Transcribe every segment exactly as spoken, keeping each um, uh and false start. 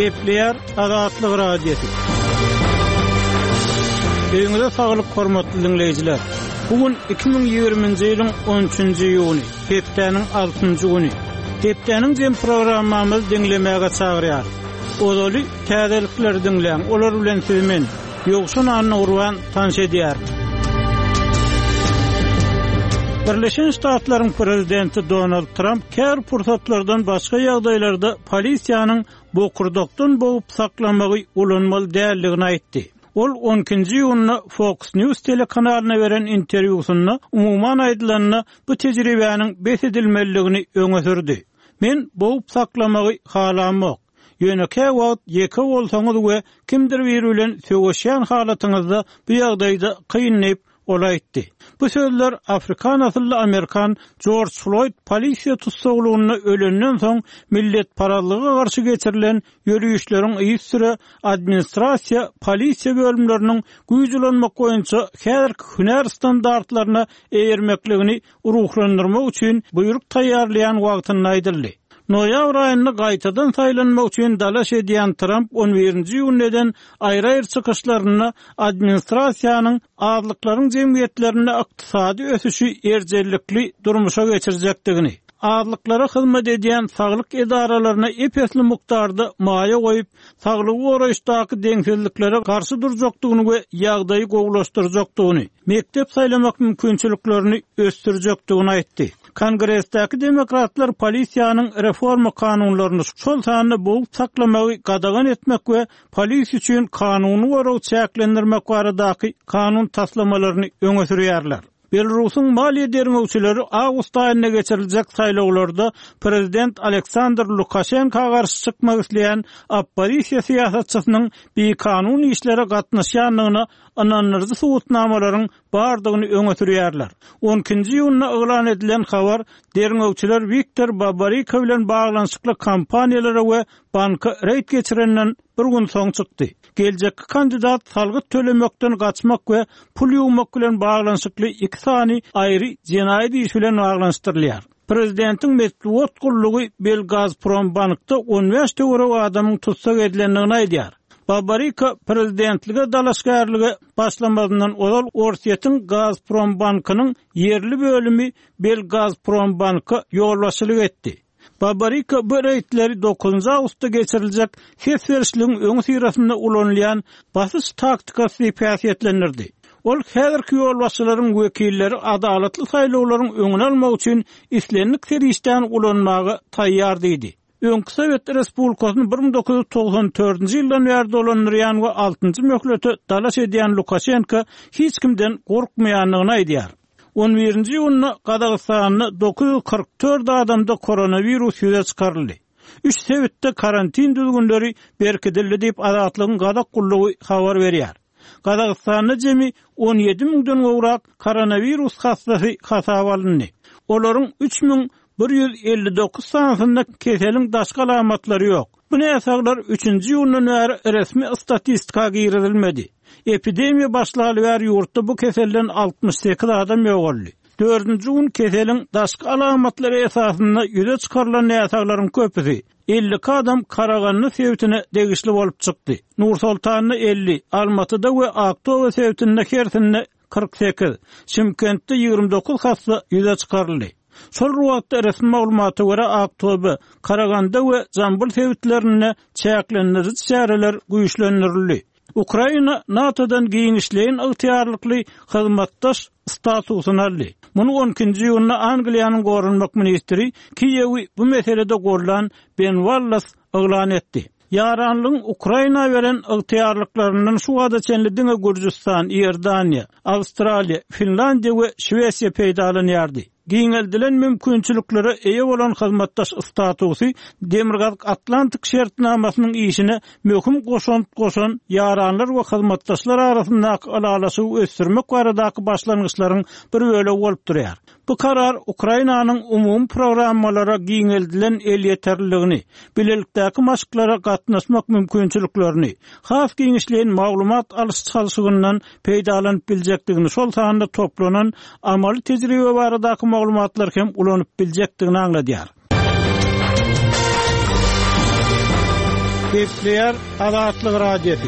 Gepleyer Azatlyk Radiosu. Öňüňizde saglyk hormatly dinleýijiler. Bugün iki bin ýygrimiňji ýylyň on üçünji ýuny, hepdeniň altynjy güni. Hepdeniň jem programmamyzy dinlemäge çagyrýar. Odaly täzelikleri dinleýän, olar bilen sizmen ýoksun anyny urwan tanış edýär. Birleşen Ştatlaryň prezidenti Donald Trump kär pursatlardan başga ýagdaýlarda polisiýanyň bokurdokdan boğup saklamagy ulanmaly däldigini aýtdy. Ol on ikinji ýuny Fox News telekanalyna beren interwýusynda umumyň aýdylanyny bu tejribäniň besedilmeligini öňe sürdi. Men boğup saklamagy halamok. Ýönekä wagt ýeke bolsaňyz we kimdir bir bilen söwüşýän halatyňyzda bu ýagdaýda kynnyp olaytdy. Bu sözler Afrikan asylly Amerikan George Floyd polisiýa tutsaglygyny ölenden soň millet paralygyna garşy geçirilen ýürüýüşleriň iýi süre administrasiýa polisiýa bölümleriniň güýjülenmek boýunça häzirki hünär standartlaryna eýermekligini ruhlandyrmak üçin buyruk taýýarlayan wagtyny aýdyldy. Noýabr aýyny gaýtadan saýlanmak üçin dalaş edýän Trump on birinji ýunydan aýry-aýry çykyşlaryny administrasiýanyň azlyklaryň jemgyýetlerine ykdysady ösüşi erjellikli durmuşa geçirjekdigini, azlyklara hyzmat edýän saglyk edaralaryna epesli mukdarda maýa goýup, saglygy goraýşdaky deňsizliklere garşy durjakdygyny we ýagdaýy gowlaşdyrjakdygyny, mektep saýlamak mümkinçiliklerini östürjekdigini aýtdy. Kongresdäki demokratlar polisiýanyň reforma kanunlaryny şol sany boğup saklamagy gadagan etmek we polisiýa üçin kanuny goraw çäklendirmek baradaky kanun taslamalaryny öňe sürýärler. Belarusyň maliýe dermegçileri awgust aýyna geçiriljek saýlawlarda prezident Aleksandr Lukashenko garşy çykmak isleýän opposisiýa siýasatçysynyň bir kanun işlere gatnaşýanlygyny ananyryzy suwutnamalaryň bardygyny öňe sürýärler. on ikinji ýunyna elan edilen habar dermegçiler Viktor Babarika bilen baglanyşykly kampaniýalara we banka reýt geçirenden bir gün soň çykdy. Geljekki kandidat salgyt tölemekden gaçmak we pul ýuwmak bilen baglanyşykly iki sany aýry jenaýat iş bilen baglanyşdyrylýar. Prezidentiň medeniýet gullugy Belgazprom bankda on beş töwerek adamyň tutsak edilendigini aýdýar. Babarika prezidentlige dalaşgärligi başlamazyndan olal Orsiýetiň Gazprom bankynyň yerli bölümi Belgazprom banky ýolbaşçylyk etdi. Babarika bu reýtleri dokuzunji awgustda geçiriljek hesberişligiň öňü syrasynda ulanýan basyş taktikasy päsiýetlendirdi. Ol häzirki ýolbaşçylaryň wekilleri adalatly saýlawlaryň öňüne almak üçin islenlik serişden ulanmagy taýýar diýdi. Öňkü Sowet Respublikasynyň bir bin dokuz ýüz togsan dördünji ýyldan bäri dolanýan we altynjy möhleti dalaş edýän Lukashenko hiç kimden gorkmaýanlygyny aýdýar. on birinji ýuny Gazagystanyň dokuz ýüz kırk dört adamda koronavirus ýüze çykaryldy. Üç Sowetde karantin düzgünleri berkidildi diýip Azatlygyň gadak gullugy habar berýär. Gazagystanyň jemi on ýedi miňden gowrak koronavirus hastasy hasaba alındy. Olaryň üç miň bir ýüz elli dokuz sanysynda keseliň daşky alamatlary ýok. Bu näsaglar üçünji ýyldan bäri resmi statistikaga girilmedi. Epidemiýa başlaly bäri ýurtda bu keselden altmış sekiz adam ýogaldy. dördünji gün keseliň daşky alamatlary esasynda ýüze çykarylan näsaglaryň köpüsi elli adam Karaganyny Sewtine degişli bolup çykdy. Nur Sultanyny elli, Almatyda we Aktowe Sewtinde Hersinne kırk sekiz, Şymkentde ýygrimi dokuz hasta ýüze çykaryldy. Şol wagtda resmi maglumaty görä Aktowe, Karaganda we Jambul Sewtlerine çäklendiriji çäreler güýçlendirildi. Ukraina NATO'dan giňişleýän ygtyarlykly hyzmatdaş statusyny aldy. Muny on ikinji ýylyna Angliýanyň gorunmak ministri Kiýewi bu meselede gollan Ben Wallace elan etdi. Yaranlyň Ukraina beren ygtyarlyklarynyň şu wada çenlidiňe Gürjistan, Iordaniýa, Awstraliýa, Finlandiýa we Şwesiýa peýdalanýardy. Giňeldilen mümkinçiliklere eýe bolan hyzmatdaş statusy Demirgaz Atlantik şertnamasynyň işine möhüm goşan goşan yaranlar we hyzmatdaşlar arasyndaky alalaşygy ösdürmek baradaky başlangyçlaryň bir böle bolup durýar. Bu karar Ukrainanyň umum programmalara giňeldilen el ýeterliligini, bilelikdäki maşklara gatnaşmak mümkinçiliklerini, has giňişleýän maglumat alyş çalyşygyndan peýdalanyp biljekdigini, şol sanda toplanan amaly tejribe baradaky maglumatlar hem ulanyp biljekdigini aňladýar. Kepler Adatlyk radiosi.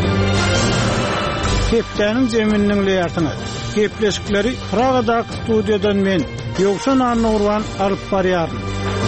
Keplenin zemininiň leýartyny. Kepleşikleri Pragadak studiýadan men Ýogşan Annurwan alyp barýarym.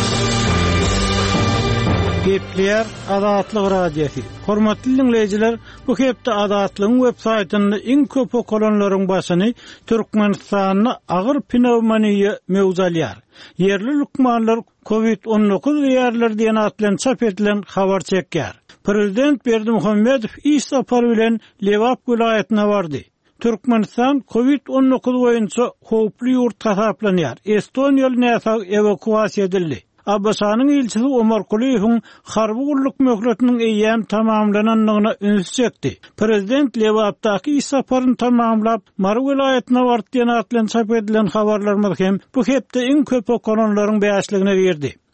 Kepler Adatlyk radiosi. Hormatly dinleýijiler, bu hepde Adatlyň web saýtyny iň köp okulanlaryň başyny Türkmenistanyň agyr pnevmoniýa mewzalýar. Yerli lukmanlar covid on dokuz ýerler diýen atlan çap edilen habar çekýär. Prezident Berdimuhammedow iş sapary bilen Lewap vilayatyna bardy. Türkmenistan covid on dokuz boýunça howply ýurt hasaplanýar. Estoniýaly näsä evakuasiýa edildi. Abbasanyň ilçisi Omar Kuliýewiň harby gulluk möhletiniň eýýäm tamamlananyna üns çekdi. Prezident Lewapdaky iş saparyny tamamlap Mar vilayatyna bardy diýen atlan çap edilen habarlar hem bu hepde iň köp okulanlaryň bäşligine berdi.